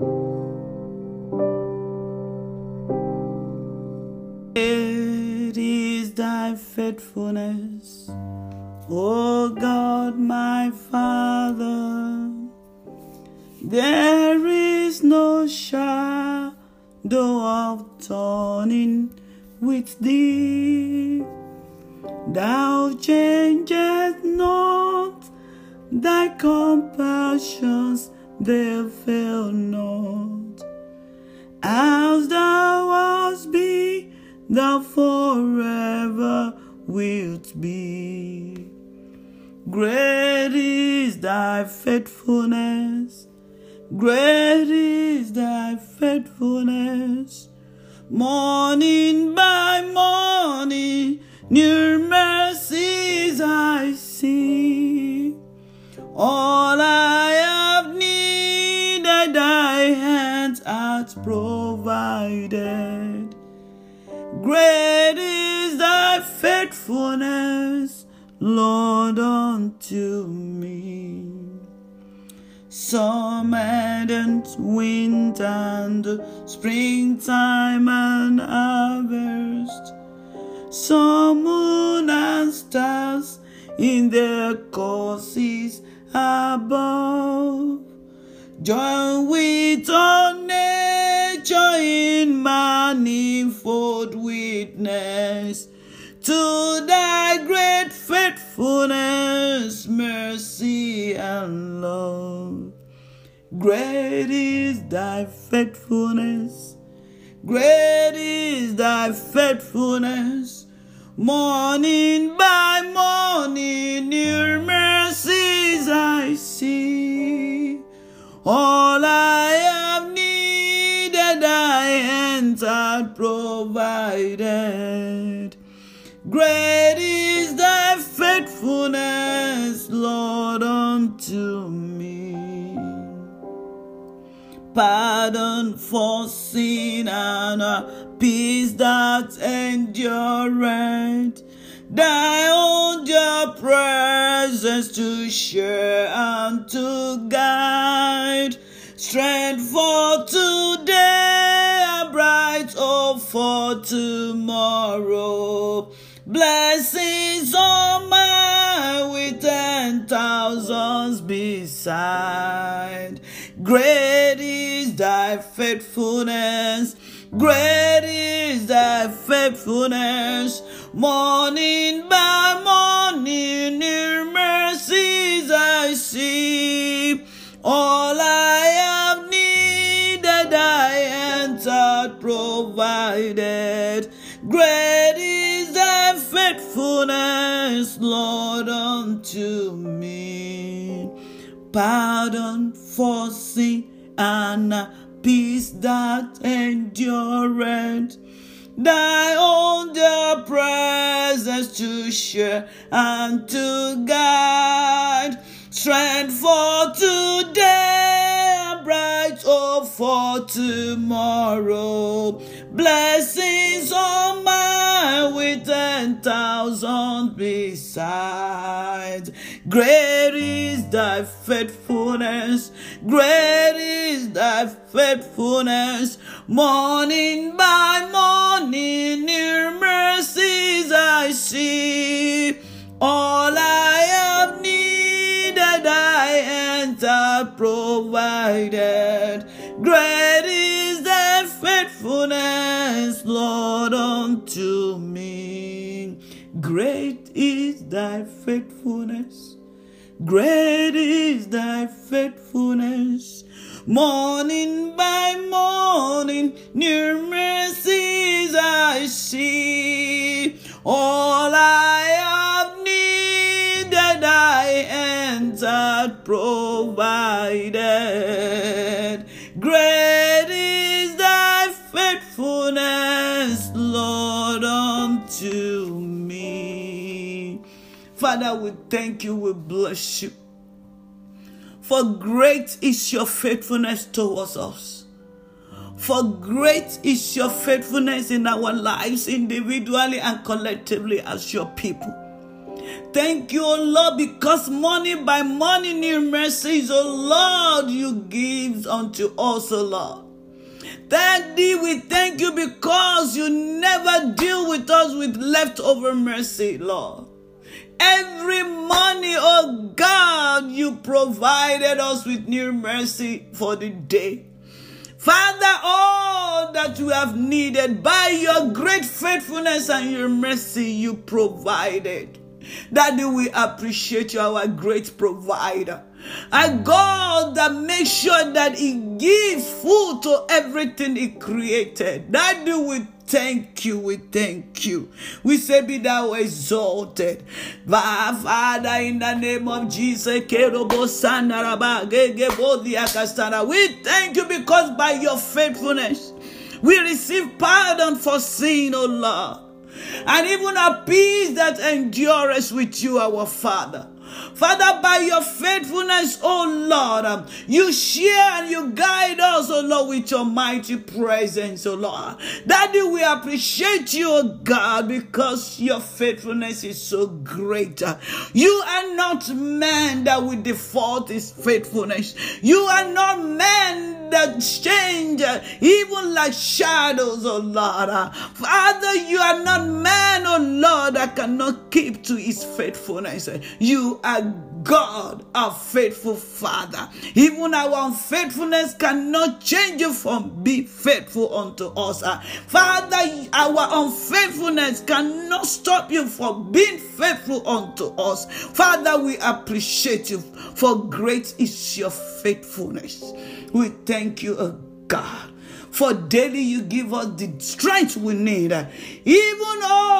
Great is thy faithfulness, O God my Father. There is no shadow of turning with thee. Thou changest not, thy compassions they fail not. As thou hast been, thou forever wilt be. Great is thy faithfulness, great is thy faithfulness. Morning by morning, new mercies I see. All I have needed, thy hands hath provided. Great is thy faithfulness, Lord, unto me. Summer and winter and springtime and harvest, sun, moon, and stars in their courses above, join with all nature in manifold witness to thy great faithfulness, mercy, and love. Great is thy faithfulness, great is thy faithfulness. Morning by morning, new mercies I see. All I have needed, thy hands hath provided. Great is thy faithfulness, Lord, unto me. Pardon for sin and peace that endureth. Thy own dear presence to share and to guide. Strength for today, a bright hope for tomorrow. Blessings on mine with 10,000s beside. Great is thy faithfulness, great is thy faithfulness. Morning by morning, new mercies I see. All I have needed, thy hands hath provided. Great is thy faithfulness, Lord, unto me. Pardon for sin and peace that endureth. Thy own dear presence to share and to guide. Strength for today, bright hope for tomorrow. Blessings on mine with 10,000 besides. Great is thy faithfulness, great is thy faithfulness. Morning by morning, new mercies I see. All I have needed, thy hands have provided. Great is thy faithfulness, Lord, unto me. Great is thy faithfulness, great is thy faithfulness. Morning by morning, new mercies I see. All I have needed, thy hands hath provided. Great is thy faithfulness, Lord, unto me. Father, we thank you, we bless you. For great is your faithfulness towards us. For great is your faithfulness in our lives, individually and collectively as your people. Thank you, O Lord, because morning by morning new mercies, O Lord, you give unto us, O Lord. Thank thee, we thank you because you never deal with us with leftover mercy, Lord. Every morning, oh God, you provided us with new mercy for the day. Father, all that we have needed by your great faithfulness and your mercy, you provided. Daddy, we appreciate you, our great provider. A God that makes sure that he gives food to everything he created. Daddy, we thank you, we thank you. We say be thou exalted. Father, in the name of Jesus, we thank you because by your faithfulness, we receive pardon for sin, O Lord. And even a peace that endures with you, our Father. Father, by your faithfulness, oh Lord, you share and you guide us, oh Lord, with your mighty presence, oh Lord. Daddy, we appreciate you, oh God, because your faithfulness is so great. You are not man that will default his faithfulness. You are not man that change, even like shadows, oh Lord. Father, you are not man, oh Lord, that cannot keep to his faithfulness. You are God, our faithful Father. Even our unfaithfulness cannot change you from being faithful unto us. Father, our unfaithfulness cannot stop you from being faithful unto us. Father, we appreciate you, for great is your faithfulness. We thank you, oh God. For daily you give us the strength we need. Even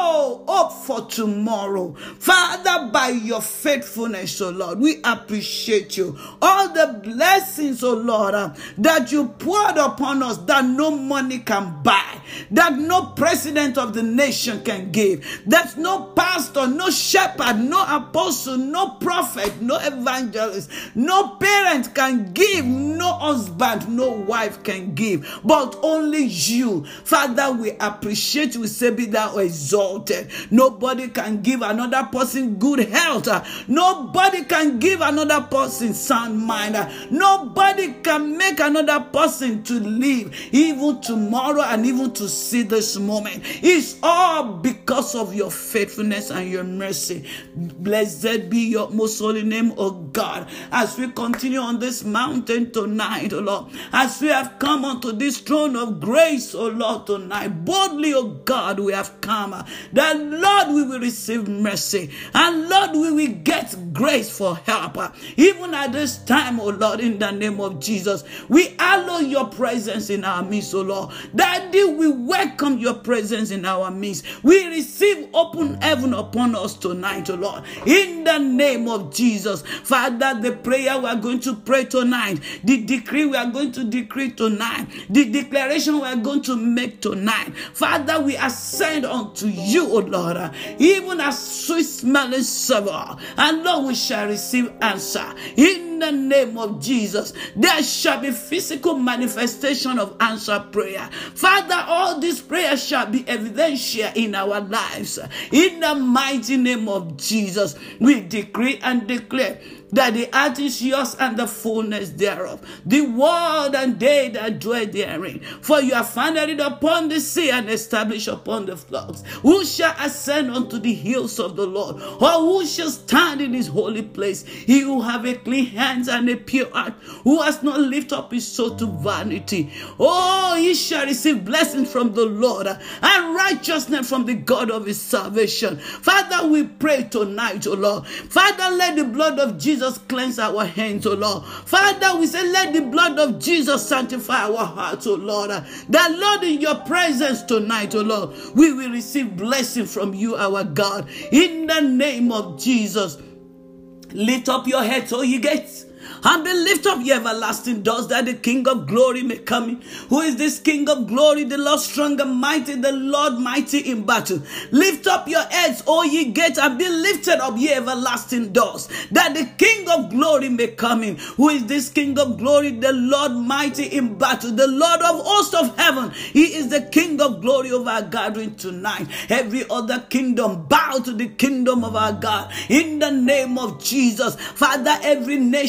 hope for tomorrow. Father, by your faithfulness, oh Lord, we appreciate you. All the blessings, oh Lord, that you poured upon us that no money can buy. That no president of the nation can give. That no pastor, no shepherd, no apostle, no prophet, no evangelist, no parent can give. No husband, no wife can give. But only you. Father, we appreciate you. We say be thou exalted. Nobody can give another person good health. Nobody can give another person sound mind. Nobody can make another person to live even tomorrow and even to see this moment. It's all because of your faithfulness and your mercy. Blessed be your most holy name, O God. As we continue on this mountain tonight, O Lord, as we have come unto this throne of grace, O Lord, tonight, boldly, O God, we have come. That, Lord, we will receive mercy. And, Lord, we will get grace for help. Even at this time, O Lord, in the name of Jesus, we allow your presence in our midst, O Lord. Daddy, we welcome your presence in our midst. We receive open heaven upon us tonight, O Lord. In the name of Jesus. Father, the prayer we are going to pray tonight, the decree we are going to decree tonight, the declaration we are going to make tonight, Father, we ascend unto you, O Lord, even as sweet smelling savour, and Lord, we shall receive answer. In the name of Jesus, there shall be physical manifestation of answered prayer. Father, all these prayers shall be evidential in our lives. In the mighty name of Jesus, we decree and declare that the earth is yours and the fullness thereof, the world and they that dwell therein. For you have founded it upon the sea and established upon the floods. Who shall ascend unto the hills of the Lord? Or who shall stand in his holy place? He who have a clean hands and a pure heart, who has not lifted up his soul to vanity. Oh, he shall receive blessing from the Lord and righteousness from the God of his salvation. Father, we pray tonight, O Lord. Father, let the blood of Jesus cleanse our hands, O Lord. Father, we say, let the blood of Jesus sanctify our hearts, O Lord. That, Lord, in your presence tonight, O Lord, we will receive blessing from you, our God. In the name of Jesus, lift up your heads, O ye gates, and be lift up ye everlasting doors, that the King of glory may come in. Who is this King of glory? The Lord strong and mighty, the Lord mighty in battle. Lift up your heads, O ye gates, and be lifted up ye everlasting doors, that the King of glory may come in. Who is this King of glory? The Lord mighty in battle, the Lord of hosts of heaven. He is the King of glory of our gathering tonight. Every other kingdom bow to the kingdom of our God. In the name of Jesus, Father, every nation,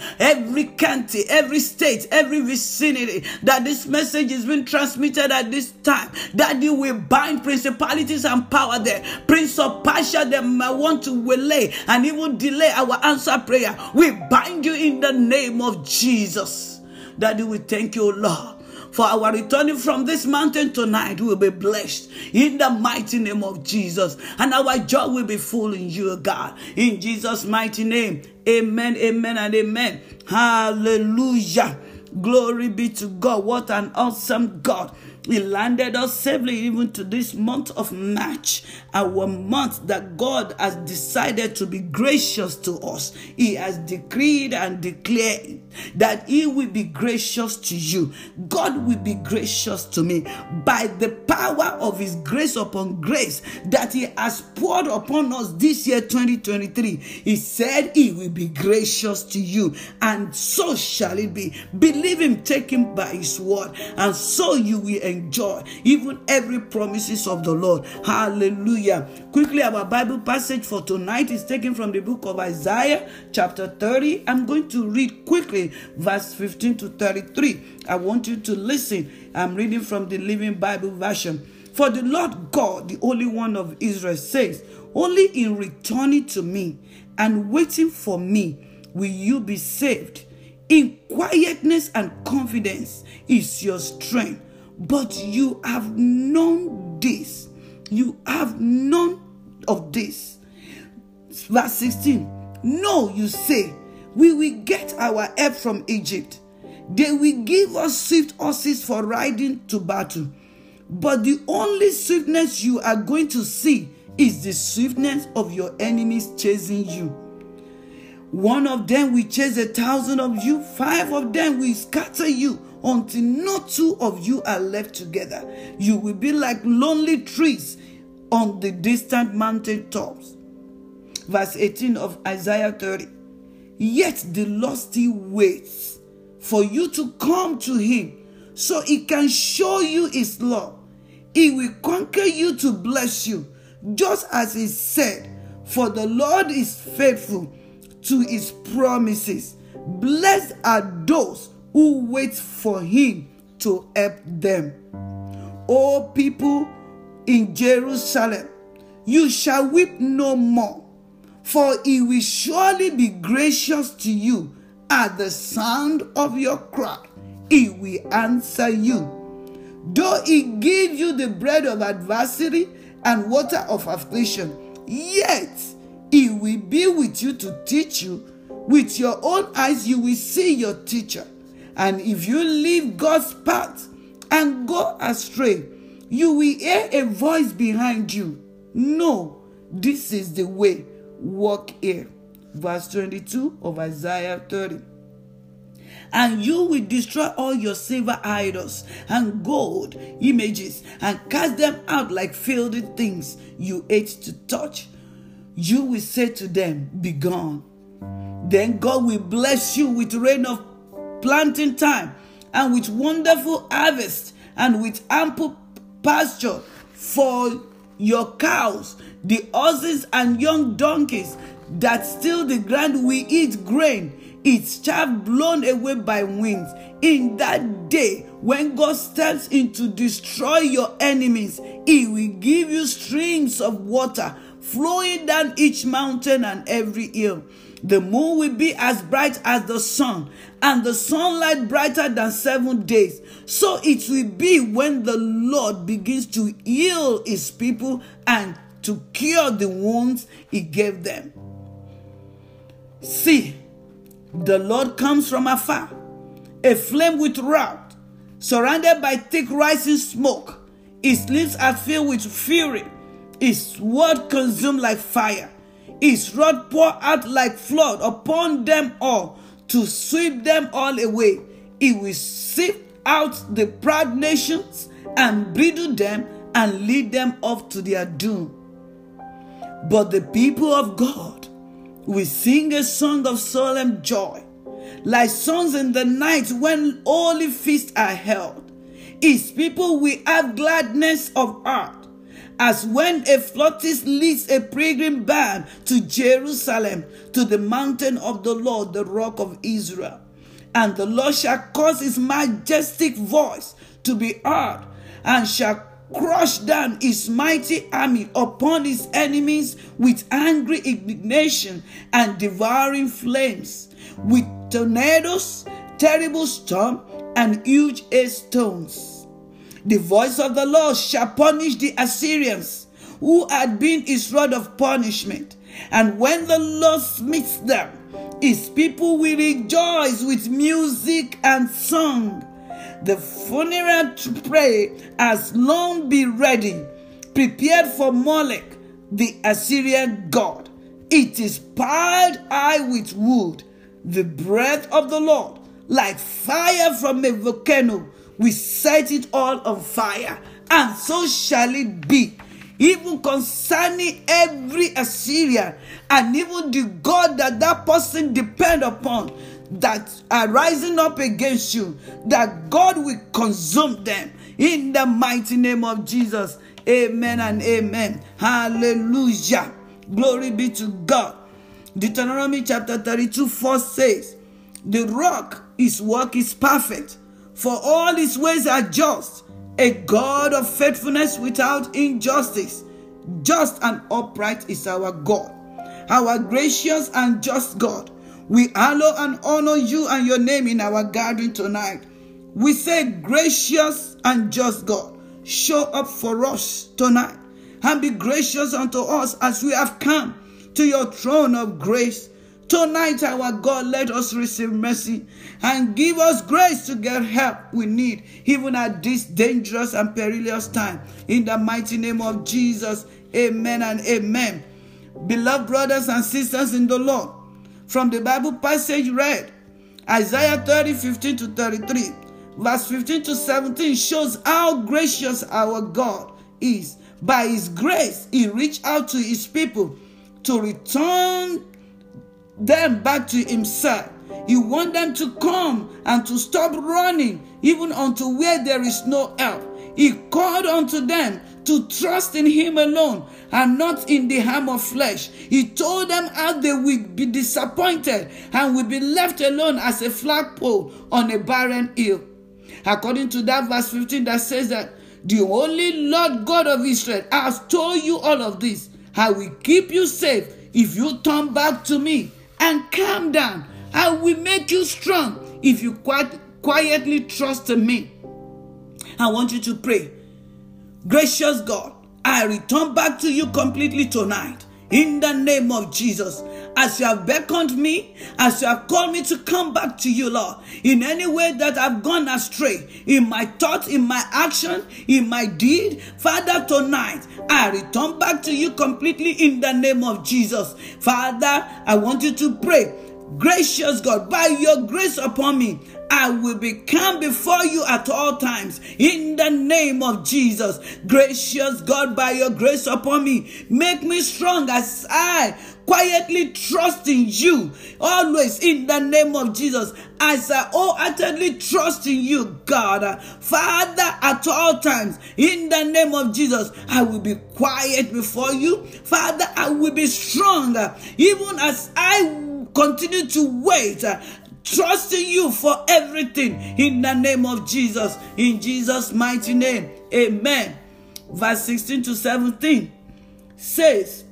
every county, every state, every vicinity that this message is being transmitted at this time, that you will bind principalities and power there. Prince of Persia, they might want to delay and even delay our answer prayer. We bind you in the name of Jesus. Daddy, we thank you, Lord, for our returning from this mountain tonight. We will be blessed in the mighty name of Jesus, and our joy will be full in you, God. In Jesus' mighty name, amen, amen, and amen. Hallelujah. Glory be to God. What an awesome God. He landed us safely even to this month of March, our month that God has decided to be gracious to us. He has decreed and declared that He will be gracious to you. God will be gracious to me by the power of His grace upon grace that He has poured upon us this year 2023. He said He will be gracious to you, and so shall it be. Believe Him, take Him by His word, and so you will enjoy even every promises of the Lord. Hallelujah. Quickly, our Bible passage for tonight is taken from the book of Isaiah chapter 30. I'm going to read quickly verse 15 to 33. I want you to listen. I'm reading from the Living Bible version. For the Lord God, the Holy One of Israel, says, only in returning to me and waiting for me will you be saved. In quietness and confidence is your strength. But you have known this. You have known of this. Verse 16. No, you say, we will get our help from Egypt. They will give us swift horses for riding to battle. But the only swiftness you are going to see is the swiftness of your enemies chasing you. One of them will chase 1,000 of you. 5 of them will scatter you until not 2 of you are left together. You will be like lonely trees on the distant mountain tops. Verse 18 of Isaiah 30. Yet the Lord still waits for you to come to Him so He can show you His love. He will conquer you to bless you, just as He said, for the Lord is faithful to His promises. Blessed are those who wait for Him to help them. O people in Jerusalem, you shall weep no more, for He will surely be gracious to you. At the sound of your cry, He will answer you. Though He give you the bread of adversity and water of affliction, yet He will be with you to teach you. With your own eyes you will see your teacher. And if you leave God's path and go astray, you will hear a voice behind you. No, this is the way. Walk here. Verse 22 of Isaiah 30. And you will destroy all your silver idols and gold images and cast them out like filthy things you hate to touch. You will say to them, be gone. Then God will bless you with rain of planting time and with wonderful harvest and with ample pasture for your cows. The horses and young donkeys that still the ground will eat grain, its chaff blown away by winds. In that day, when God steps in to destroy your enemies, He will give you streams of water flowing down each mountain and every hill. The moon will be as bright as the sun, and the sunlight brighter than 7 days. So it will be when the Lord begins to heal His people and to cure the wounds He gave them. See, the Lord comes from afar, a flame with wrath, surrounded by thick rising smoke. His lips are filled with fury. His word consumed like fire. His wrath poured out like flood upon them all, to sweep them all away. He will sift out the proud nations and bridle them and lead them off to their doom. But the people of God will sing a song of solemn joy, like songs in the night when holy feasts are held. His people will have gladness of heart, as when a flautist leads a pilgrim band to Jerusalem, to the mountain of the Lord, the rock of Israel. And the Lord shall cause his majestic voice to be heard, and shall crush down his mighty army upon his enemies with angry indignation and devouring flames, with tornadoes, terrible storm, and huge hailstones. The voice of the Lord shall punish the Assyrians, who had been his rod of punishment. And when the Lord smites them, his people will rejoice with music and song. The funeral prey has long been ready, prepared for Molech, the Assyrian god. It is piled high with wood. The breath of the Lord, like fire from a volcano, will set it all on fire. And so shall it be, even concerning every Assyrian, and even the God that person depend upon, that are rising up against you, that God will consume them in the mighty name of Jesus. Amen and amen. Hallelujah. Glory be to God. Deuteronomy chapter 32:4 says, the rock, his work is perfect, for all his ways are just, a God of faithfulness without injustice. Just and upright is our God, our gracious and just God. We hallow and honor you and your name in our gathering tonight. We say, gracious and just God, show up for us tonight and be gracious unto us as we have come to your throne of grace. Tonight, our God, let us receive mercy and give us grace to get help we need, even at this dangerous and perilous time. In the mighty name of Jesus, amen and amen. Beloved brothers and sisters in the Lord, from the Bible passage read, Isaiah 30:15-33, verse 15-17 shows how gracious our God is. By his grace, he reached out to his people to return them back to himself. He wants them to come and to stop running even unto where there is no help. He called unto them to trust in him alone and not in the arm of flesh. He told them how they will be disappointed and will be left alone as a flagpole on a barren hill. According to that verse 15 that says that the only Lord God of Israel has told you all of this. I will keep you safe if you turn back to me and calm down. I will make you strong if you quietly trust in me. I want you to pray. Gracious God, I return back to you completely tonight. In the name of Jesus, as you have beckoned me, as you have called me to come back to you, Lord, in any way that I've gone astray, in my thoughts, in my action, in my deed, Father, tonight, I return back to you completely in the name of Jesus. Father, I want you to pray. Gracious God, by your grace upon me, I will be calm before you at all times. In the name of Jesus. Gracious God, by your grace upon me, make me strong as I quietly trust in you. Always in the name of Jesus. As I wholeheartedly trust in you, God. Father, at all times, in the name of Jesus, I will be quiet before you. Father, I will be strong. Even as I continue to wait, trusting you for everything in the name of Jesus. In Jesus' mighty name, amen. Verse 16-17 says,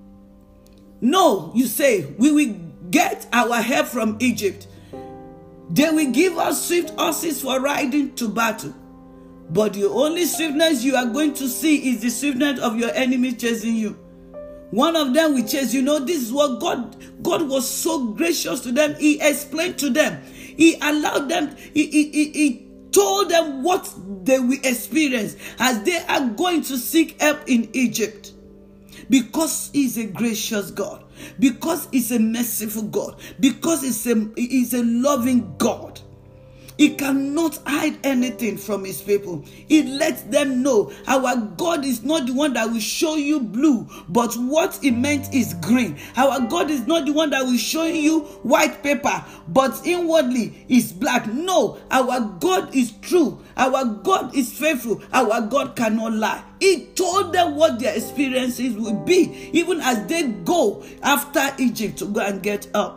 no, you say, we will get our help from Egypt. They will give us swift horses for riding to battle. But the only swiftness you are going to see is the swiftness of your enemy chasing you. One of them will chase. You know, this is what God was so gracious to them. He explained to them. He allowed them. He told them what they will experience as they are going to seek help in Egypt. Because he's a gracious God. Because he's a merciful God. Because he's a loving God. He cannot hide anything from his people. He lets them know our God is not the one that will show you blue, but what he meant is green. Our God is not the one that will show you white paper, but inwardly is black. No, our God is true. Our God is faithful. Our God cannot lie. He told them what their experiences will be, even as they go after Egypt to go and get up.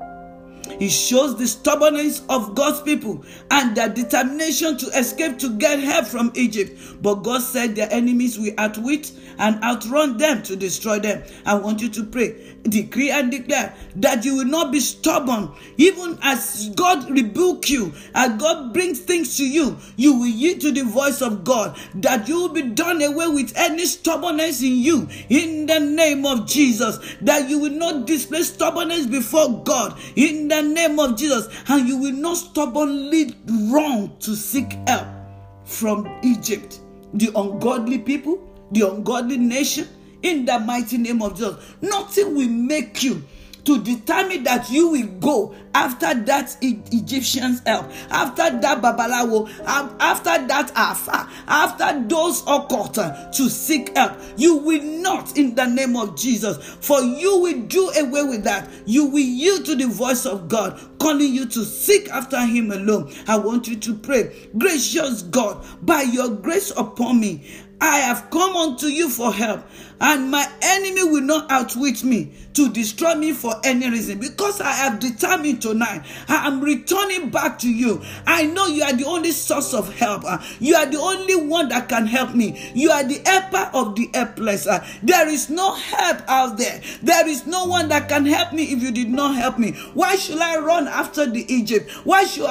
He shows the stubbornness of God's people and their determination to escape to get help from Egypt. But God said their enemies will outwit and outrun them to destroy them. I want you to pray, decree and declare that you will not be stubborn. Even as God rebuke you, as God brings things to you, you will yield to the voice of God, that you will be done away with any stubbornness in you, in the name of Jesus, that you will not display stubbornness before God, in the name of Jesus, and you will not stubbornly run to seek help from Egypt, the ungodly people, the ungodly nation, in the mighty name of Jesus. Nothing will make you to determine that you will go after that Egyptian's help, after that Babalawo, after that Alpha, after those occult to seek help. You will not, in the name of Jesus, for you will do away with that. You will yield to the voice of God, calling you to seek after him alone. I want you to pray, gracious God, by your grace upon me, I have come unto you for help, and my enemy will not outwit me to destroy me for any reason, because I have determined tonight I am returning back to you. I know you are the only source of help. You are the only one that can help me. You are the helper of the helpless. There is no help out there. There is no one that can help me if you did not help me. Why should I run after the Egypt? Why should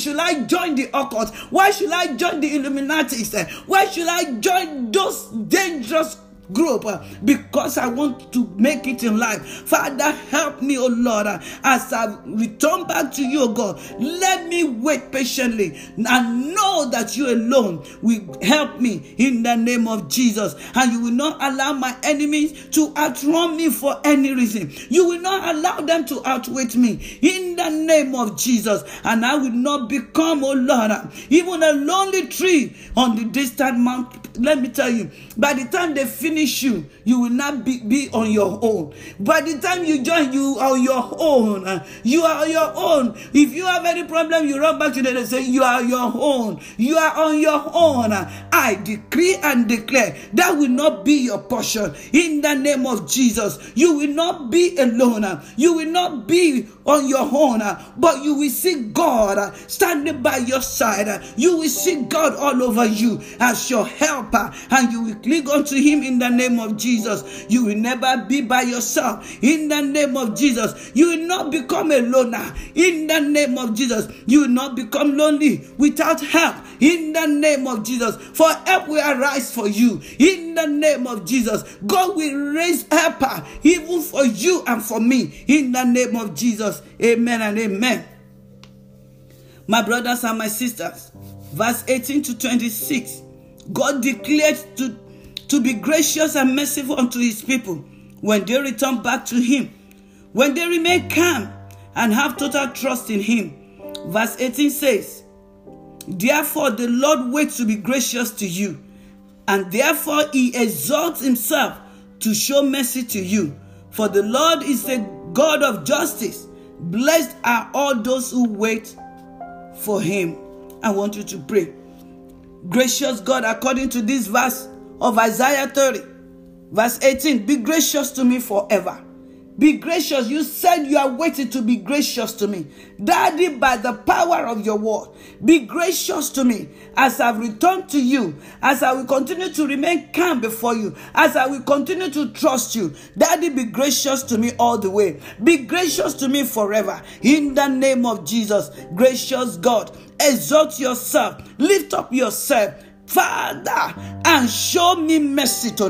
I join the occult? Why should I join the Illuminati? Why should I join those dangerous group? Because I want to make it in life. Father, help me, oh Lord, as I return back to you, oh God. Let me wait patiently and know that you alone will help me in the name of Jesus. And you will not allow my enemies to outrun me for any reason. You will not allow them to outwit me in the name of Jesus. And I will not become, oh Lord, even a lonely tree on the distant mountain. Let me tell you, by the time they finish you, you will not be on your own. By the time you join, you are on your own. You are on your own. If you have any problem, you run back to them and say, you are your own. You are on your own. I decree and declare that will not be your portion. In the name of Jesus, you will not be alone. You will not be on your own, but you will see God standing by your side. You will see God all over you as your helper, and you will cling unto him in the name of Jesus. You will never be by yourself in the name of Jesus. You will not become a loner in the name of Jesus. You will not become lonely without help in the name of Jesus. For help will arise for you in the name of Jesus. God will raise helper even for you and for me in the name of Jesus. Amen and amen. My brothers and my sisters, verse 18 to 26, God declared to be gracious and merciful unto his people when they return back to him, when they remain calm and have total trust in him. Verse 18 says, therefore the Lord waits to be gracious to you, and therefore he exalts himself to show mercy to you. For the Lord is a God of justice. Blessed are all those who wait for him. I want you to pray. Gracious God, according to this verse of Isaiah 30, verse 18, be gracious to me forever. Be gracious. You said you are waiting to be gracious to me. Daddy, by the power of your word, be gracious to me as I return to you, as I will continue to remain calm before you, as I will continue to trust you. Daddy, be gracious to me all the way. Be gracious to me forever. In the name of Jesus, gracious God, exalt yourself, lift up yourself, Father, and show me mercy tonight.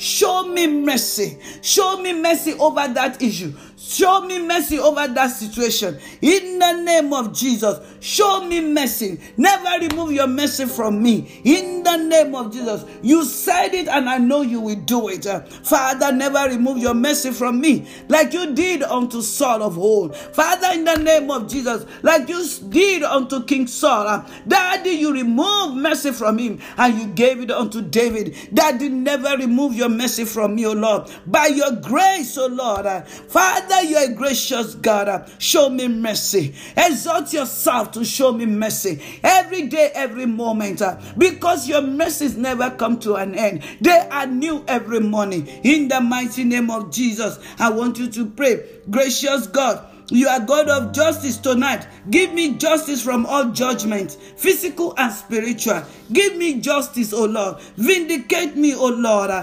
Show me mercy. Show me mercy over that issue. Show me mercy over that situation. In the name of Jesus, show me mercy. Never remove your mercy from me. In the name of Jesus, you said it and I know you will do it. Father, never remove your mercy from me like you did unto Saul of old. Father, in the name of Jesus, like you did unto King Saul. Daddy, you remove mercy from him and you gave it unto David. Daddy, never remove your mercy from me, O Lord. By your grace, O Lord. Father, you are a gracious God. Show me mercy. Exalt yourself to show me mercy every day, every moment, because your mercies never come to an end. They are new every morning. In the mighty name of Jesus, I want you to pray. Gracious God, you are God of justice tonight. Give me justice from all judgment, physical and spiritual. Give me justice, O Lord. Vindicate me, O Lord.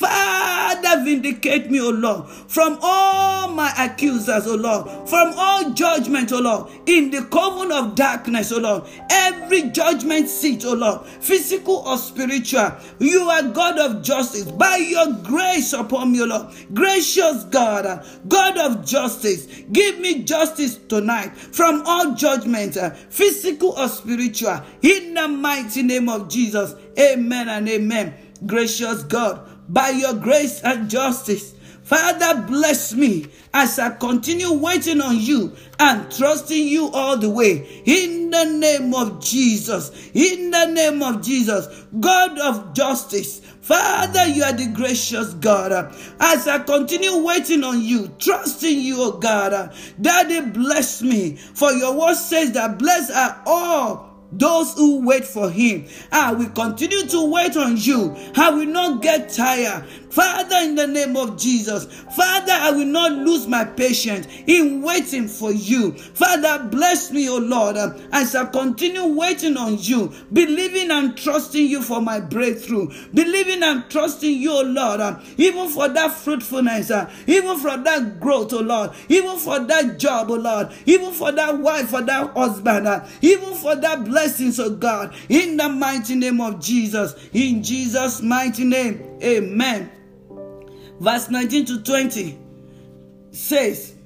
Father, vindicate me, O Lord, from all my accusers, O Lord, from all judgment, O Lord, in the coven of darkness, O Lord. Every judgment seat, O Lord, physical or spiritual. You are God of justice. By your grace upon me, O Lord. Gracious God, God of justice. Give me justice tonight from all judgment, physical or spiritual, in the mighty name of Jesus. Amen and amen. Gracious God, by your grace and justice, Father, bless me as I continue waiting on you and trusting you all the way. In the name of Jesus. In the name of Jesus. God of justice. Father, you are the gracious God. As I continue waiting on you, trusting you, oh God, Daddy, bless me. For your word says that blessed are all those who wait for him. I will continue to wait on you. I will not get tired. Father, in the name of Jesus, Father, I will not lose my patience in waiting for you. Father, bless me, O Lord, as I continue waiting on you, believing and trusting you for my breakthrough, believing and trusting you, O Lord, even for that fruitfulness, even for that growth, O Lord, even for that job, O Lord, even for that wife, for that husband, even for that blessings, O God, in the mighty name of Jesus. In Jesus' mighty name, amen. Verse 19 to 20 says,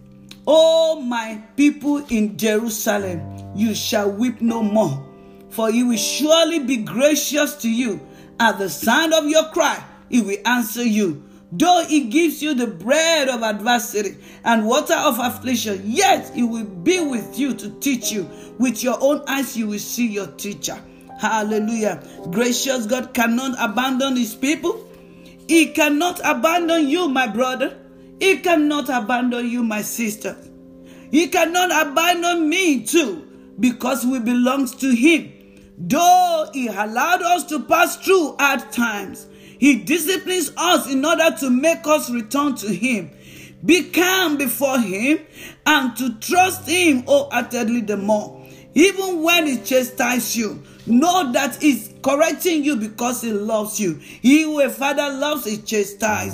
O my people in Jerusalem, you shall weep no more, for he will surely be gracious to you. At the sound of your cry, he will answer you. Though he gives you the bread of adversity and water of affliction, yet he will be with you to teach you. With your own eyes you will see your teacher. Hallelujah. Gracious God cannot abandon his people. He cannot abandon you, my brother. He cannot abandon you, my sister. He cannot abandon me too, because we belong to him. Though he allowed us to pass through hard times, he disciplines us in order to make us return to him. Be calm before him and to trust him wholeheartedly the more. Even when he chastises you, know that he's correcting you because he loves you. He who a father loves is chastised.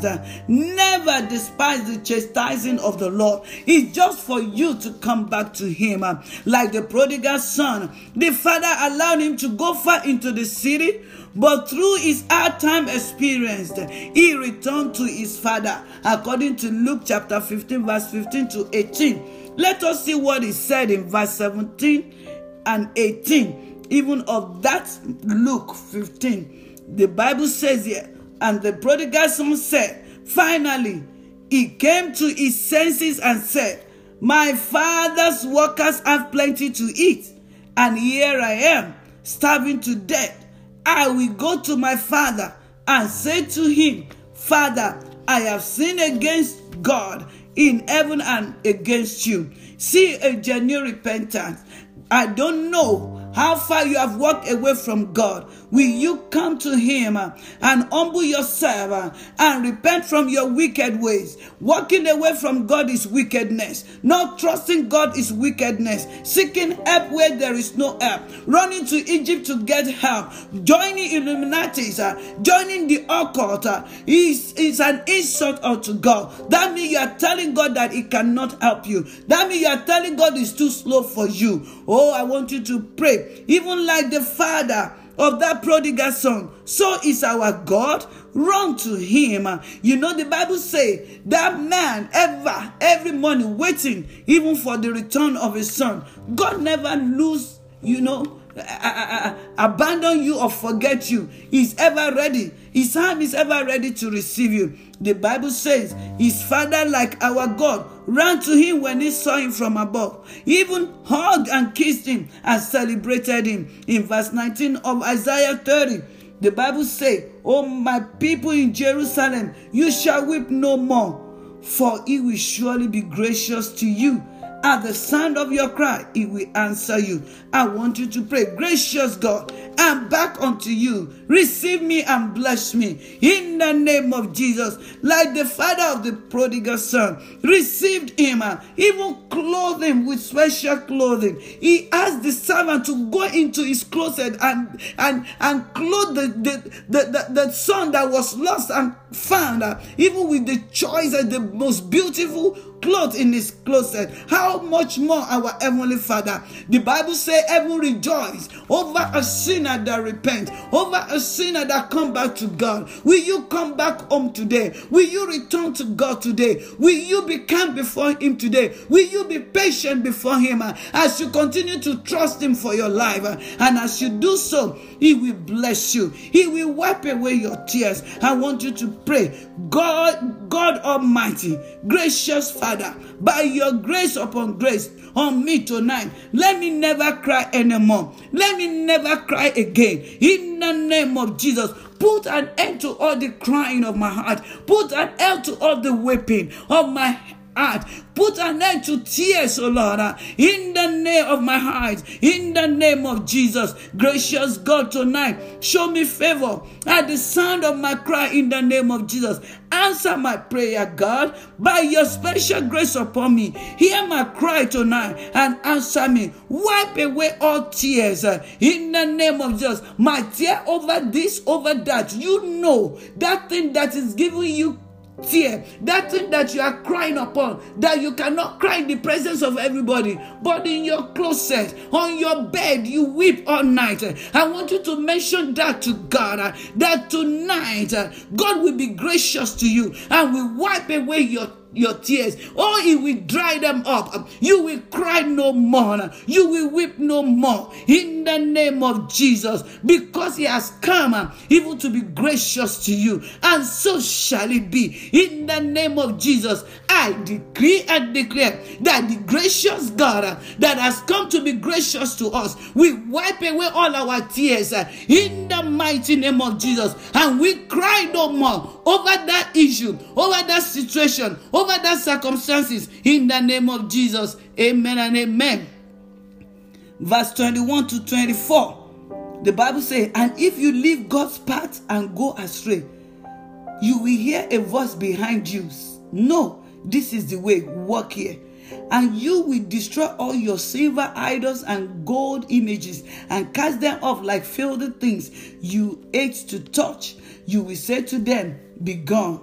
Never despise the chastising of the Lord. It's just for you to come back to him. Like the prodigal son, the father allowed him to go far into the city, but through his hard time experience, he returned to his father. According to Luke chapter 15, verse 15 to 18. Let us see what he said in verse 17 and 18, even of that Luke 15. The Bible says here, and the prodigal son said, finally, he came to his senses and said, my father's workers have plenty to eat, and here I am, starving to death. I will go to my father and say to him, Father, I have sinned against God in heaven and against you. See a genuine repentance. I don't know how far you have walked away from God. Will you come to him and humble yourself and repent from your wicked ways? Walking away from God is wickedness. Not trusting God is wickedness. Seeking help where there is no help. Running to Egypt to get help. Joining Illuminatis, joining the occult is an insult unto God. That means you are telling God that he cannot help you. That means you are telling God it's too slow for you. Oh, I want you to pray. Even like the father of that prodigal son, so is our God. run to him. You know, the Bible says that man every morning waiting even for the return of his son. God never lose, abandon you or forget you. He's ever ready. His hand is ever ready to receive you. The Bible says his father, like our God, ran to him when he saw him from above. He even hugged and kissed him and celebrated him. In verse 19 of Isaiah 30, the Bible says, "Oh, my people in Jerusalem, you shall weep no more, for he will surely be gracious to you. At the sound of your cry, he will answer you." I want you to pray, "Gracious God, I'm back unto you. Receive me and bless me in the name of Jesus." Like the father of the prodigal son received him, even clothed him with special clothing. He asked the servant to go into his closet and clothe the son that was lost and found, even with the choice and the most beautiful clothes in his closet. How much more our heavenly Father? The Bible says heaven rejoice over a sinner that repent, over a sinner that come back to God. Will you come back home today? Will you return to God today? Will you be calm before him today? Will you be patient before him as you continue to trust him for your life? And as you do so, he will bless you. He will wipe away your tears. I want you to pray, God Almighty, gracious Father, by your grace upon grace on me tonight, let me never cry anymore. Let me never cry again. In the name of Jesus, put an end to all the crying of my heart. Put an end to all the weeping of my heart. Put an end to tears, O Lord, in the name of my heart, in the name of Jesus. Gracious God, tonight, show me favor at the sound of my cry in the name of Jesus. Answer my prayer, God, by your special grace upon me. Hear my cry tonight and answer me. Wipe away all tears in the name of Jesus. My tear over this, over that. You know that thing that is giving you tear, that thing that you are crying upon, that you cannot cry in the presence of everybody, but in your closet, on your bed, you weep all night. I want you to mention that to God, that tonight God will be gracious to you and will wipe away your tears. Oh, he will dry them up. You will cry no more. You will weep no more. In the name of Jesus, because he has come even to be gracious to you. And so shall it be. In the name of Jesus, I decree and declare that the gracious God that has come to be gracious to us will wipe away all our tears in the mighty name of Jesus. And we cry no more over that issue, over that situation, over that circumstances, in the name of Jesus. Amen and amen. Verse 21 to 24, the Bible says, "And if you leave God's path and go astray, you will hear a voice behind you. No, this is the way, walk here. And you will destroy all your silver idols and gold images and cast them off like filthy things you hate to touch. You will say to them, be gone.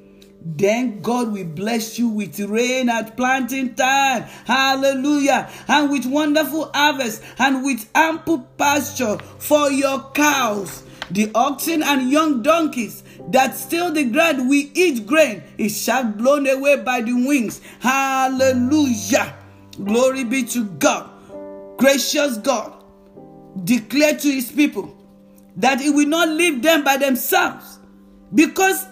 Then God will bless you with rain at planting time. Hallelujah. And with wonderful harvest and with ample pasture for your cows. The oxen and young donkeys that still the ground will eat grain. It shall be blown away by the wings. Hallelujah. Glory be to God. Gracious God, declare to his people that he will not leave them by themselves, because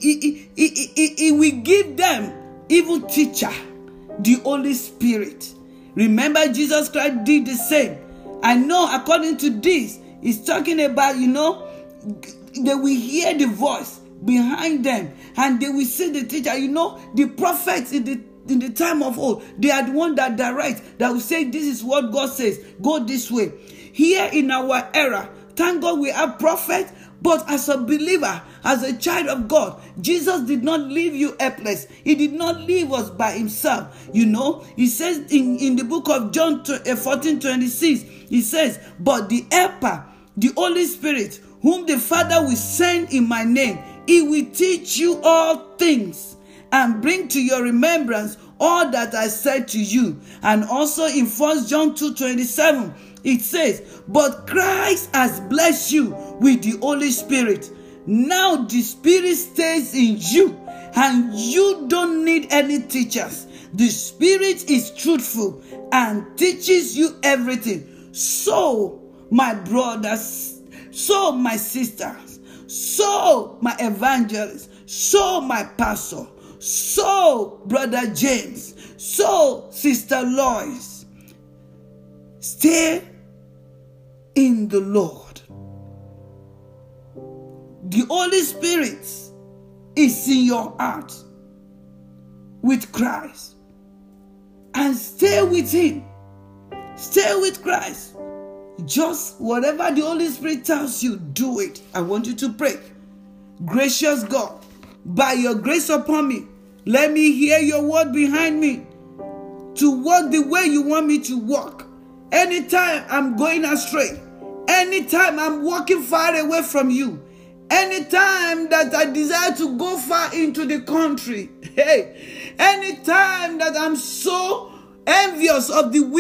he will give them even teacher, the Holy Spirit. Remember, Jesus Christ did the same. I know according to this, he's talking about, they will hear the voice behind them and they will see the teacher. The prophets in the time of old, they are the one that direct, that will say, this is what God says, go this way. Here in our era, thank God we have prophets, but as a believer, as a child of God, Jesus did not leave you helpless. He did not leave us by himself. He says in the book of John 14:26, he says, but the helper, the Holy Spirit, whom the Father will send in my name, he will teach you all things and bring to your remembrance all that I said to you. And also in 1 John 2:27, it says, but Christ has blessed you with the Holy Spirit. Now the Spirit stays in you, and you don't need any teachers. The Spirit is truthful and teaches you everything. So, my brothers, so my sisters, so my evangelists, so my pastor, so Brother James, so Sister Lois, stay in the Lord. The Holy Spirit is in your heart with Christ. And stay with Him. Stay with Christ. Just whatever the Holy Spirit tells you, do it. I want you to pray. Gracious God, by your grace upon me, let me hear your word behind me to walk the way you want me to walk. Anytime I'm going astray, anytime I'm walking far away from you, anytime that I desire to go far into the country, anytime that I'm so envious of the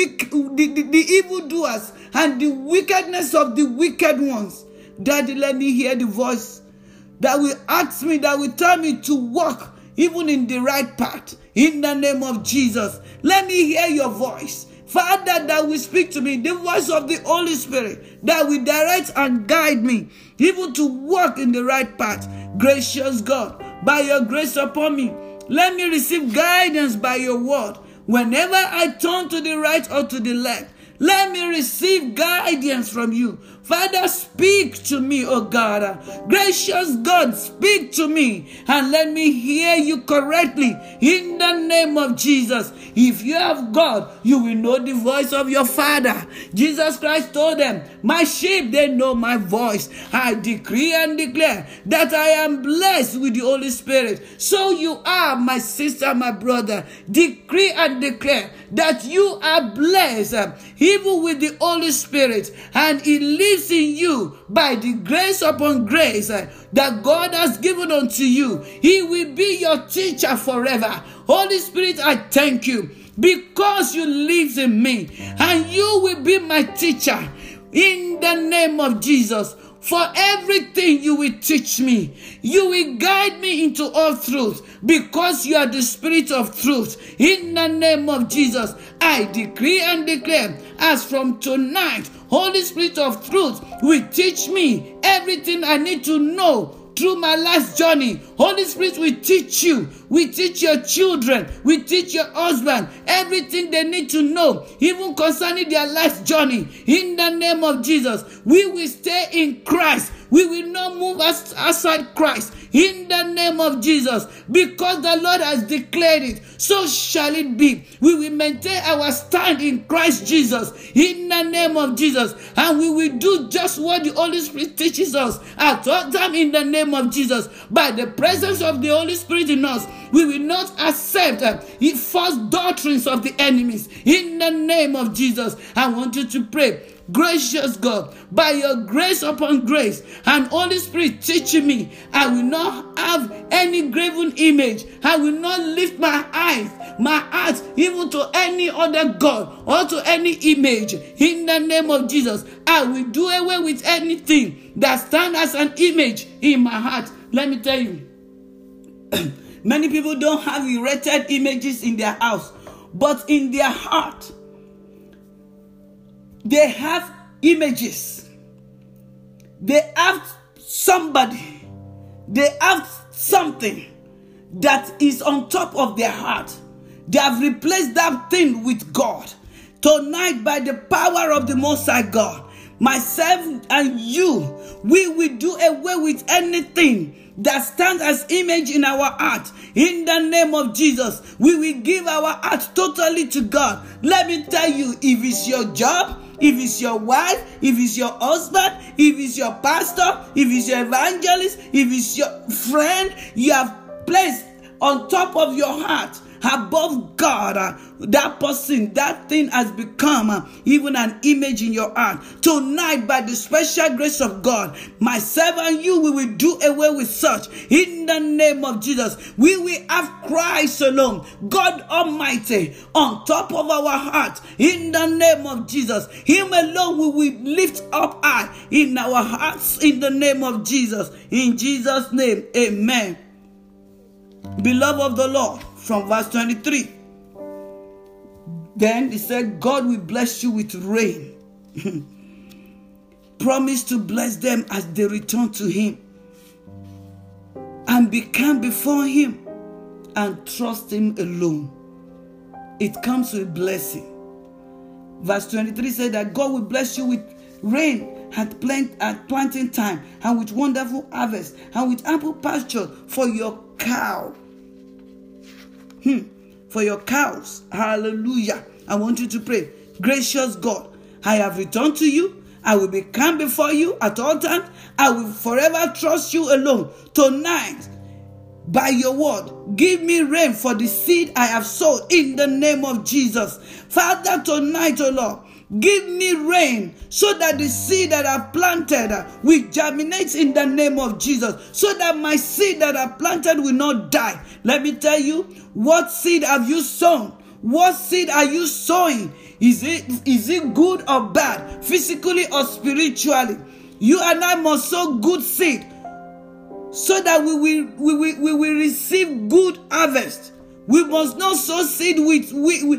evildoers and the wickedness of the wicked ones, Daddy, let me hear the voice that will ask me, that will tell me to walk even in the right path. In the name of Jesus, let me hear your voice, Father, that will speak to me, the voice of the Holy Spirit that will direct and guide me even to walk in the right path. Gracious God, by your grace upon me, let me receive guidance by your word. Whenever I turn to the right or to the left, let me receive guidance from you. Father, speak to me, oh God. Gracious God, speak to me and let me hear you correctly in the name of Jesus. If you have God, you will know the voice of your Father. Jesus Christ told them, my sheep, they know my voice. I decree and declare that I am blessed with the Holy Spirit. So you are, my sister, my brother. Decree and declare that you are blessed even with the Holy Spirit, and He lives in you by the grace upon grace that God has given unto you. He will be your teacher forever. Holy Spirit, I thank you because you live in me, and you will be my teacher in the name of Jesus. For everything you will teach me, you will guide me into all truth, because you are the Spirit of truth. In the name of Jesus, I decree and declare, as from tonight, Holy Spirit of truth will teach me everything I need to know through my life's journey. Holy Spirit will teach you, will teach your children, will teach your husband everything they need to know, even concerning their life's journey. In the name of Jesus, we will stay in Christ. We will not move outside Christ. In the name of Jesus, because the Lord has declared it, so shall it be. We will maintain our stand in Christ Jesus. In the name of Jesus, and we will do just what the Holy Spirit teaches us at all time. In the name of Jesus, by the presence of the Holy Spirit in us, we will not accept false doctrines of the enemies. In the name of Jesus, I want you to pray. Gracious God, by your grace upon grace and Holy Spirit teaching me, I will not have any graven image. I will not lift my eyes, my heart, even to any other God or to any image. In the name of Jesus, I will do away with anything that stands as an image in my heart. Let me tell you, many people don't have erected images in their house, but in their heart, they have images. They have somebody. They have something that is on top of their heart. They have replaced that thing with God. Tonight, by the power of the Most High God, myself and you, we will do away with anything that stands as image in our heart. In the name of Jesus, we will give our heart totally to God. Let me tell you, if it's your job, if it's your wife, if it's your husband, if it's your pastor, if it's your evangelist, if it's your friend, you have placed on top of your heart above God, that person, that thing has become even an image in your heart. Tonight, by the special grace of God, myself and you, we will do away with such. In the name of Jesus, we will have Christ alone, God Almighty, on top of our heart. In the name of Jesus, Him alone we will lift up high in our hearts. In the name of Jesus, in Jesus' name, amen. Beloved of the Lord, from verse 23. Then he said, God will bless you with rain. Promise to bless them as they return to Him and be calm before Him and trust Him alone. It comes with blessing. Verse 23 said that God will bless you with rain at planting time, and with wonderful harvest, and with ample pasture for your cow. For your cows. Hallelujah. I want you to pray. Gracious God, I have returned to you. I will be calm before you at all times. I will forever trust you alone. Tonight, by your word, give me rain for the seed I have sowed in the name of Jesus. Father, tonight, oh Lord, give me rain so that the seed that I've planted will germinate in the name of Jesus, so that my seed that I've planted will not die. Let me tell you, what seed have you sown? What seed are you sowing? Is it good or bad, physically or spiritually? You and I must sow good seed so that we will receive good harvest. We must not sow seed with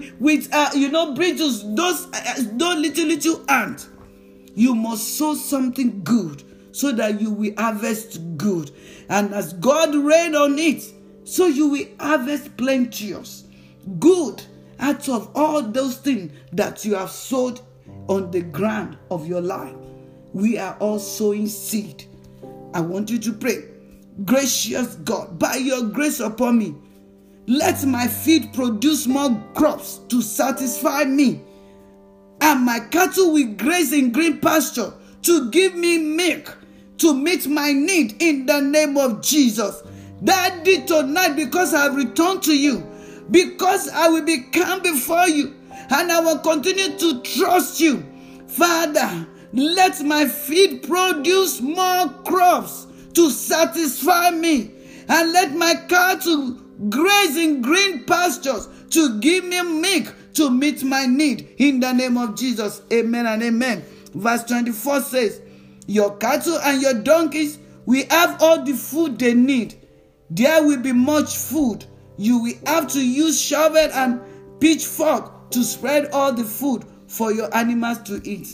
bridges, those little ants. You must sow something good so that you will harvest good. And as God rain on it, so you will harvest plenteous good out of all those things that you have sowed on the ground of your life. We are all sowing seed. I want you to pray. Gracious God, by your grace upon me, let my field produce more crops to satisfy me, and my cattle will graze in green pasture to give me milk to meet my need in the name of Jesus. Daddy, tonight, because I have returned to you, because I will be calm before you, and I will continue to trust you. Father, let my field produce more crops to satisfy me, and let my cattle graze in green pastures to give me milk to meet my need in the name of Jesus. Amen and amen. Verse 24 says, your cattle and your donkeys will have all the food they need. There will be much food. You will have to use shovel and pitchfork to spread all the food for your animals to eat.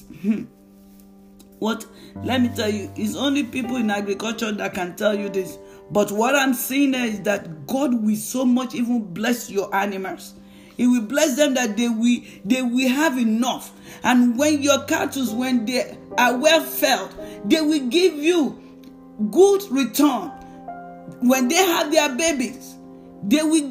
What? Let me tell you, it's only people in agriculture that can tell you this. But what I'm saying is that God will so much even bless your animals. He will bless them that they will have enough. And when your cattle, when they are well fed, they will give you good return. When they have their babies, they will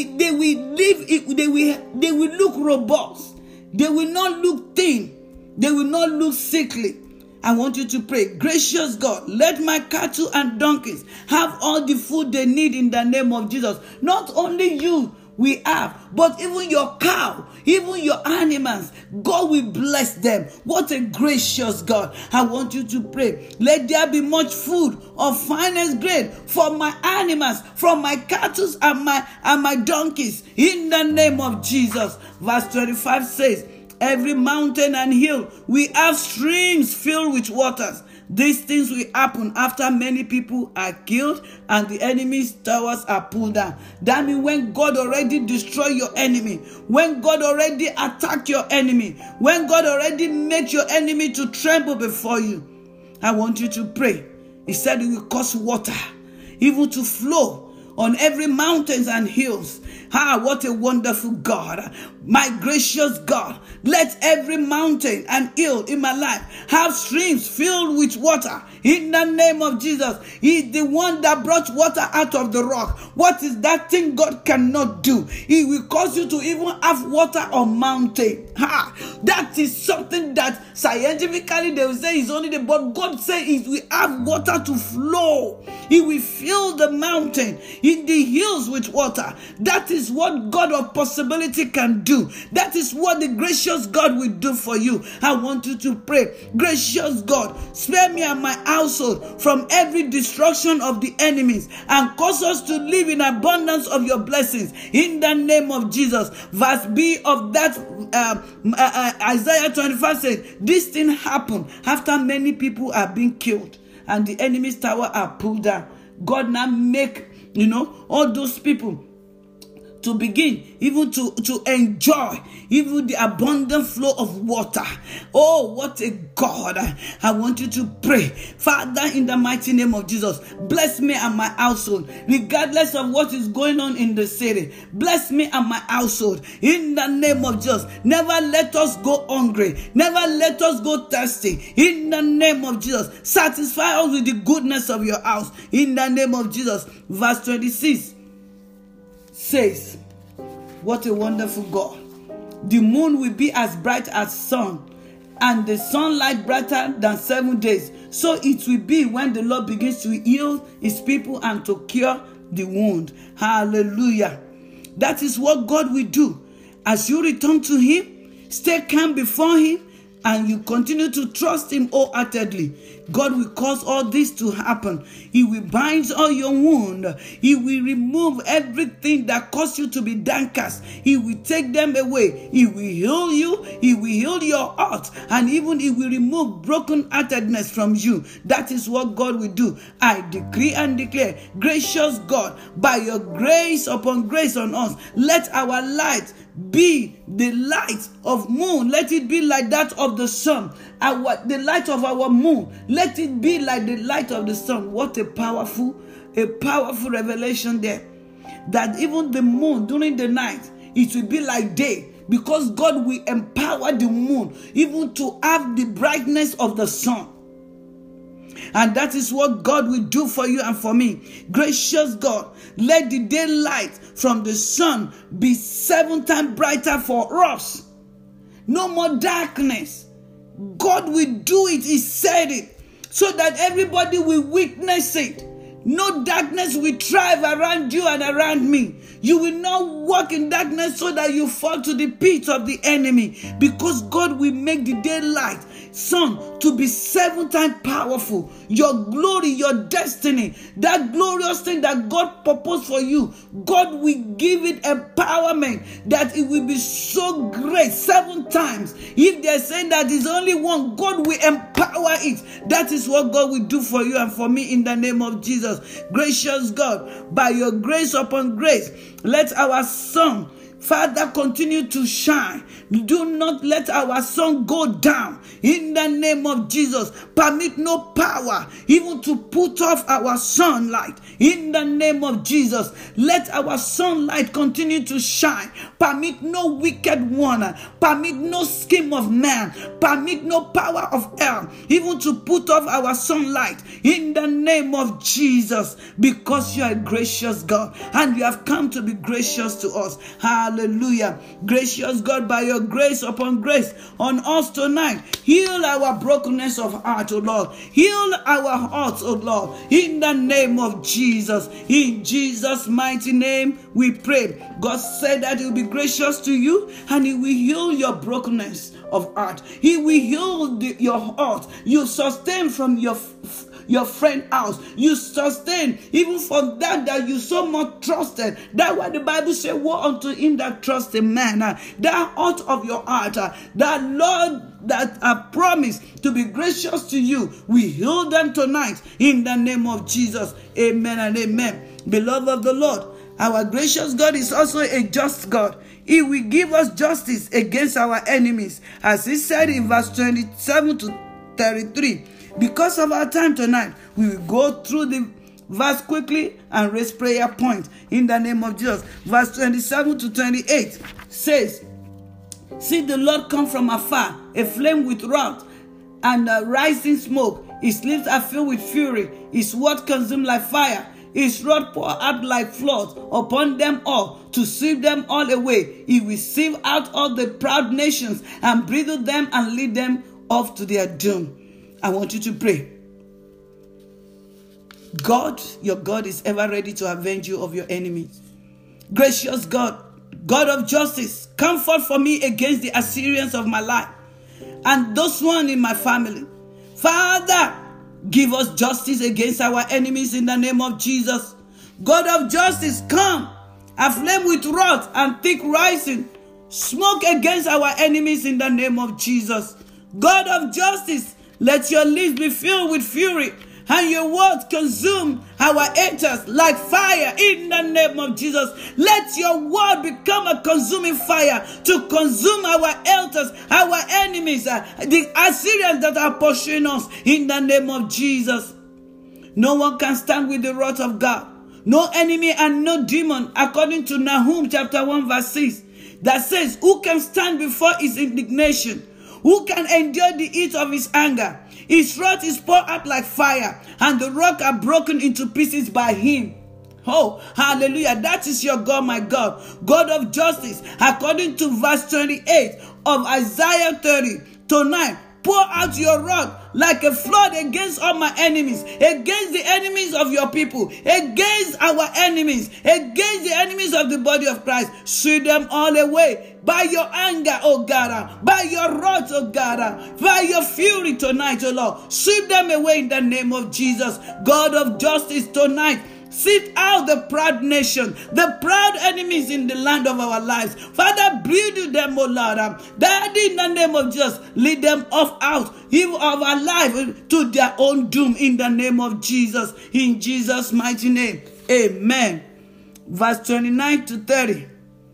look robust. They will not look thin. They will not look sickly. I want you to pray. Gracious God, let my cattle and donkeys have all the food they need in the name of Jesus. Not only you we have, but even your cow, even your animals, God will bless them. What a gracious God. I want you to pray. Let there be much food of finest grade for my animals, from my cattle and my donkeys, in the name of Jesus. Verse 25 says, every mountain and hill we have streams filled with waters. These things will happen after many people are killed and the enemy's towers are pulled down. That means when God already destroyed your enemy, when God already attacked your enemy, when God already made your enemy to tremble before you, I want you to pray. He said it will cause water even to flow on every mountains and hills. What a wonderful God. My gracious God, let every mountain and hill in my life have streams filled with water in the name of Jesus. He is the one that brought water out of the rock. What is that thing God cannot do? He will cause you to even have water on mountain. That is something that scientifically they will say is only the, but God says we have water to flow. He will fill the mountain. in the hills with water. That is what God of possibility can do. That is what the gracious God will do for you. I want you to pray. Gracious God, spare me and my household from every destruction of the enemies and cause us to live in abundance of your blessings in the name of Jesus. Verse B of that Isaiah 25 says, this thing happened after many people are being killed and the enemy's tower are pulled down. God now make, all those people to begin even to enjoy even the abundant flow of water. Oh, what a God. I want you to pray. Father, in the mighty name of Jesus, bless me and my household, regardless of what is going on in the city. Bless me and my household in the name of Jesus. Never let us go hungry. Never let us go thirsty. In the name of Jesus, satisfy us with the goodness of your house. In the name of Jesus. Verse 26 says, what a wonderful God. The moon will be as bright as sun, and the sunlight brighter than 7 days. So it will be when the Lord begins to heal his people and to cure the wound. Hallelujah. That is what God will do. As you return to him, stay calm before him, and you continue to trust him wholeheartedly, God will cause all this to happen. He will bind all your wound. He will remove everything that caused you to be downcast. He will take them away. He will heal you. He will heal your heart. And even he will remove brokenheartedness from you. That is what God will do. I decree and declare, gracious God, by your grace upon grace on us, let our light be the light of moon. Let it be like that of the sun. The light of our moon, let it be like the light of the sun. What a powerful revelation there. That even the moon during the night, it will be like day. Because God will empower the moon even to have the brightness of the sun. And that is what God will do for you and for me. Gracious God, let the daylight from the sun be 7 times brighter for us. No more darkness. God will do it. He said it. So that everybody will witness it. No darkness will thrive around you and around me. You will not walk in darkness so that you fall to the pit of the enemy. Because God will make the daylight, sun, to be 7 times powerful. Your glory, your destiny, that glorious thing that God proposed for you, God will give it empowerment that it will be so great 7 times. If they're saying that there's only one, God will empower it. That is what God will do for you and for me in the name of Jesus. Gracious God, by your grace upon grace, let our sun, Father, continue to shine. Do not let our sun go down. In the name of Jesus, permit no power even to put off our sunlight. In the name of Jesus, let our sunlight continue to shine. Permit no wicked one. Permit no scheme of man. Permit no power of hell even to put off our sunlight. In the name of Jesus, because you are a gracious God and you have come to be gracious to us. Hallelujah. Gracious God, by your grace upon grace on us tonight, heal our brokenness of heart, O Lord. Heal our hearts, O Lord, in the name of Jesus. In Jesus' mighty name we pray. God said that he will be gracious to you and he will heal your brokenness of heart. He will heal your heart. You sustain from your friend house. You sustain even from that you so much trusted. That's why the Bible says, woe unto him that trusts a man. That heart of your heart, that Lord that I promised to be gracious to you, we heal them tonight in the name of Jesus. Amen and amen. Beloved of the Lord, our gracious God is also a just God. He will give us justice against our enemies, as he said in verse 27 to 33. Because of our time tonight, we will go through the verse quickly and raise prayer point in the name of Jesus. Verse 27 to 28 says, see the Lord come from afar, a flame with wrath and a rising smoke. His lips are filled with fury. His word consumed like fire. His rod pour out like floods upon them all, to sweep them all away. He will sieve out all the proud nations and bridle them and lead them off to their doom. I want you to pray. God, your God, is ever ready to avenge you of your enemies. Gracious God, God of justice, comfort for me against the Assyrians of my life and those one in my family. Father, give us justice against our enemies in the name of Jesus. God of justice, come, aflame with wrath and thick rising, smoke against our enemies in the name of Jesus. God of justice, let your lips be filled with fury and your words consume our haters like fire in the name of Jesus. Let your word become a consuming fire to consume our haters, our enemies, the Assyrians that are pursuing us in the name of Jesus. No one can stand with the wrath of God. No enemy and no demon, according to Nahum chapter 1 verse 6, that says, who can stand before his indignation? Who can endure the heat of his anger? His wrath is poured out like fire, and the rock are broken into pieces by him. Oh, hallelujah. That is your God, my God. God of justice, according to verse 28 of Isaiah 30. Tonight, pour out your wrath like a flood against all my enemies, against the enemies of your people, against our enemies, against the enemies of the body of Christ. Sweep them all away by your anger, oh God, by your wrath, oh God, by your fury tonight, oh Lord. Sweep them away in the name of Jesus. God of justice, tonight, sift out the proud nation, the proud enemies in the land of our lives. Father, breed them, O Lord. Daddy, in the name of Jesus, lead them off out even of our life to their own doom in the name of Jesus. In Jesus' mighty name, amen. Verse 29 to 30.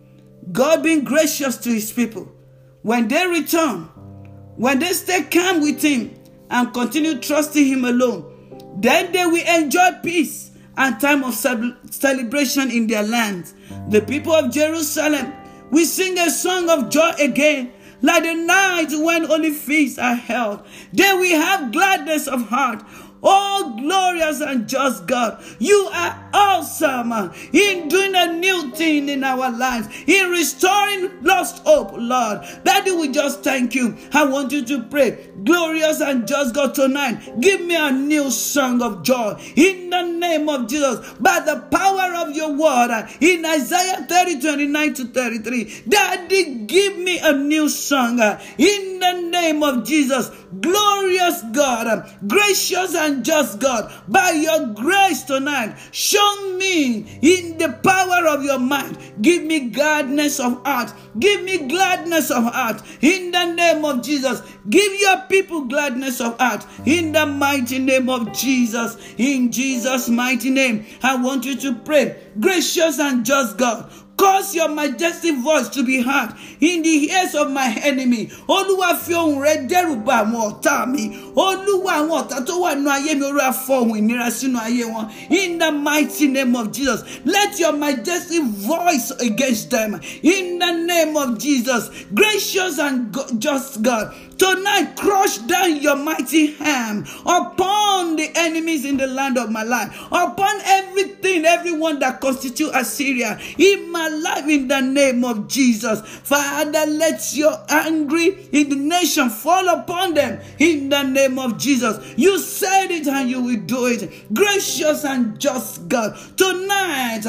God being gracious to his people, when they return, when they stay calm with him and continue trusting him alone, then they will enjoy peace and time of celebration in their land. The people of Jerusalem will sing a song of joy again, like the night when only feasts are held. They will have gladness of heart. Oh, glorious and just God, you are awesome in doing a new thing in our lives, in restoring lost hope, Lord. Daddy, we just thank you. I want you to pray. Glorious and just God, tonight, give me a new song of joy in the name of Jesus, by the power of your word in Isaiah 30, 29 to 33. Daddy, give me a new song in the name of Jesus. Glorious God, gracious and just God, by your grace tonight, show me in the power of your mind. Give me gladness of heart. Give me gladness of heart in the name of Jesus. Give your people gladness of heart in the mighty name of Jesus. In Jesus' mighty name, I want you to pray. Gracious and just God, cause your majestic voice to be heard in the ears of my enemy. Olúwa fi ohùn rẹ dẹ́rù bà àwọn ọ̀tá mi. Olúwa àwọn ọ̀tá tó wà nínú ayé mi, Olúwa fọ ohùn ìnira sínú ayé wọn. In the mighty name of Jesus, let your majestic voice against them. In the name of Jesus, gracious and just God, tonight crush down your mighty hand upon the enemies in the land of my life, upon everything, everyone that constitute Assyria in my life in the name of Jesus. Father, let your angry indignation fall upon them in the name of Jesus. You said it and you will do it. Gracious and just God, tonight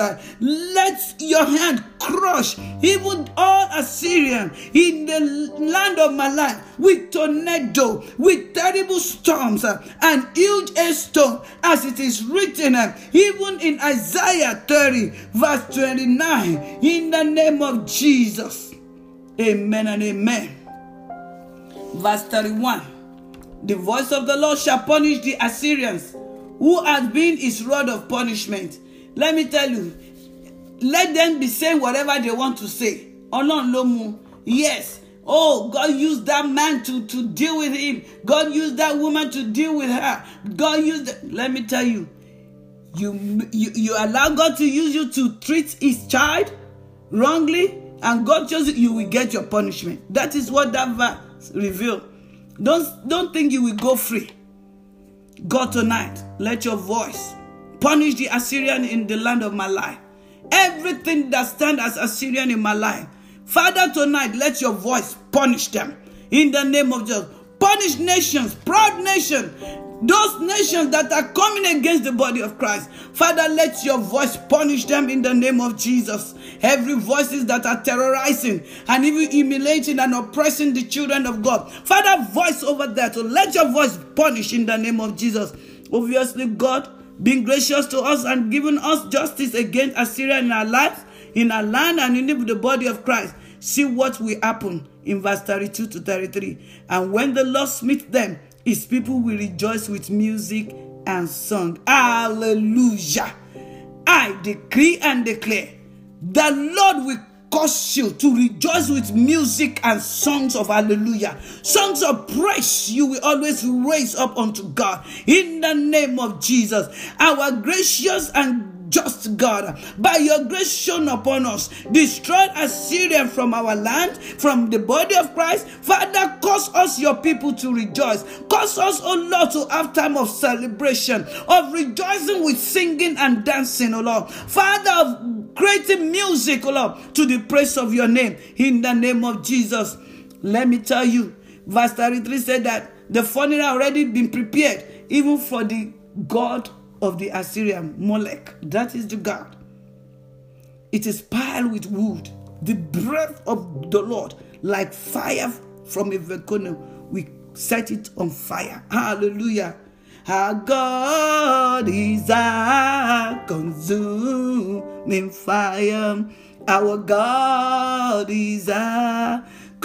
let your hand crush even all Assyrian in the land of my life with tornado, with terrible storms and huge hailstone, as it is written even in Isaiah 30 verse 29, in the name of Jesus. Amen and amen. Verse 31. The voice of the Lord shall punish the Assyrians, who has been his rod of punishment. Let me tell you, let them be saying whatever they want to say. Yes. Oh, God used that man to deal with him. God used that woman to deal with her. God used let me tell you, you allow God to use you to treat his child wrongly, and God chose you will get your punishment. That is what that verse revealed. Don't think you will go free. God, tonight, let your voice punish the Assyrian in the land of my life. Everything that stands as Assyrian in my life, Father, tonight, let your voice punish them in the name of Jesus. Punish nations, proud nation, those nations that are coming against the body of Christ. Father, let your voice punish them in the name of Jesus. Every voices that are terrorizing and even humiliating and oppressing the children of God. Father, voice over that. So let your voice punish in the name of Jesus. Obviously, God being gracious to us and giving us justice against Assyria in our lives, in our land, and in the body of Christ. See what will happen in verse 32 to 33. And when the Lord smite them, his people will rejoice with music and song. Hallelujah. I decree and declare the Lord will cause you to rejoice with music and songs of hallelujah. Songs of praise you will always raise up unto God in the name of Jesus. Our gracious and just God, by your grace shown upon us, destroyed Assyria from our land, from the body of Christ. Father, cause us, your people, to rejoice. Cause us, oh Lord, to have time of celebration, of rejoicing with singing and dancing, oh Lord. Father, of creating music, oh Lord, to the praise of your name, in the name of Jesus. Let me tell you, verse 33 said that the funeral already been prepared, even for the God of the Assyrian, Molech. That is the God. It is piled with wood. The breath of the Lord, like fire from a volcano, we set it on fire. Hallelujah. Our God is a consuming fire. Our God is a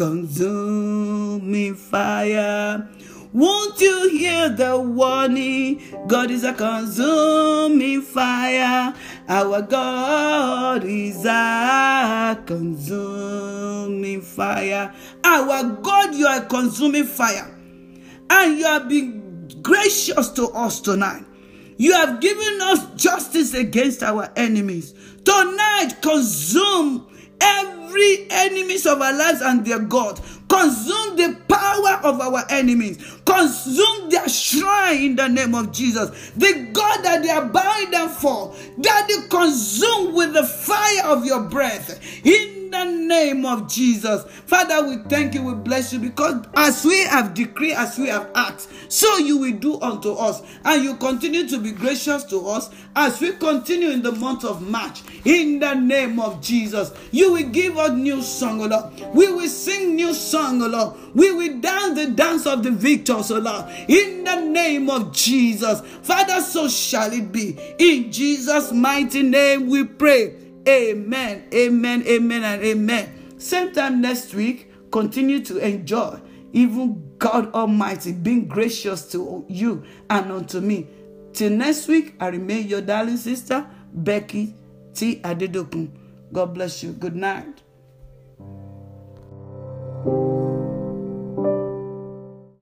consuming fire. Won't you hear the warning? God is a consuming fire. Our God is a consuming fire. Our God, you are a consuming fire. And you have been gracious to us tonight. You have given us justice against our enemies. Tonight, consume every enemies of our lives and their God. Consume the power of our enemies. Consume their shrine in the name of Jesus. The God that they are bowing down for, that they consume with the fire of your breath. In the name of Jesus. Father, we thank you, we bless you, because as we have decreed, as we have asked, so you will do unto us. And you continue to be gracious to us as we continue in the month of March. In the name of Jesus. You will give us new song, O Lord. We will sing new song, O Lord. We will dance the dance of the victors, O Lord. In the name of Jesus. Father, so shall it be. In Jesus' mighty name we pray. Amen, amen, amen, and amen. Same time next week, continue to enjoy even God Almighty being gracious to you and unto me. Till next week, I remain your darling sister, Becky T. Adedokun. God bless you. Good night.